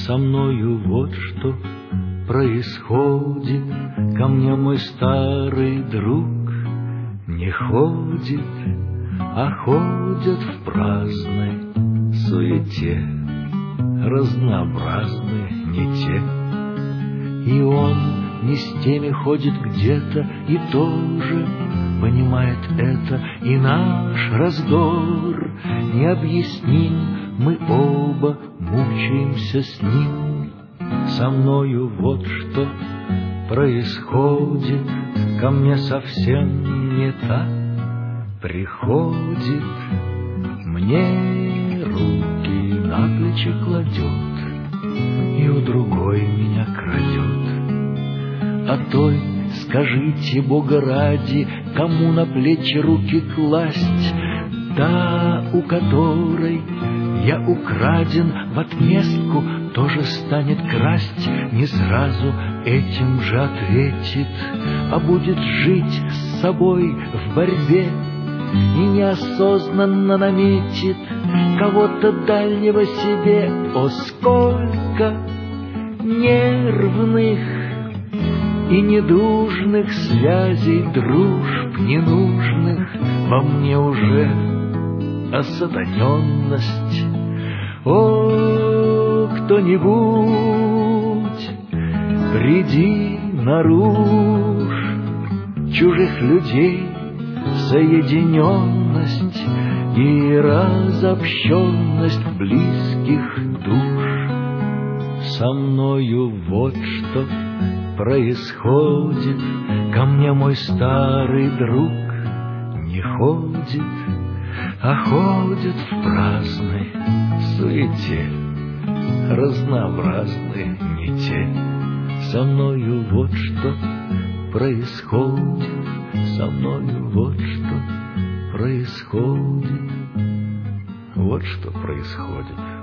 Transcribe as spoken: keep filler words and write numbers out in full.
Со мною вот что происходит. Ко мне мой старый друг не ходит, а ходят в праздной суете разнообразные, не те. И он не с теми ходит где-то и тоже понимает это. И наш раздор необъясним, мы оба мучаемся с ним. Со мною вот что происходит, ко мне совсем не так приходит, мне руки на плечи кладет и у другой меня крадет. А той, скажите, Бога ради, кому на плечи руки класть? Та, у которой я украден, в отместку тоже станет красть, не сразу этим же ответит, а будет жить с собой в борьбе и неосознанно наметит кого-то дальнего себе. О, сколько нервных и недружных связей, дружб ненужных во мне уже осатаненность. О, кто-нибудь, приди наружь чужих людей соединенность и разобщенность близких душ. Со мною вот что происходит, ко мне мой старый друг не ходит, а ходит в праздной суете разнообразные, не те. Со мною вот что происходит, со мною вот что происходит, вот что происходит.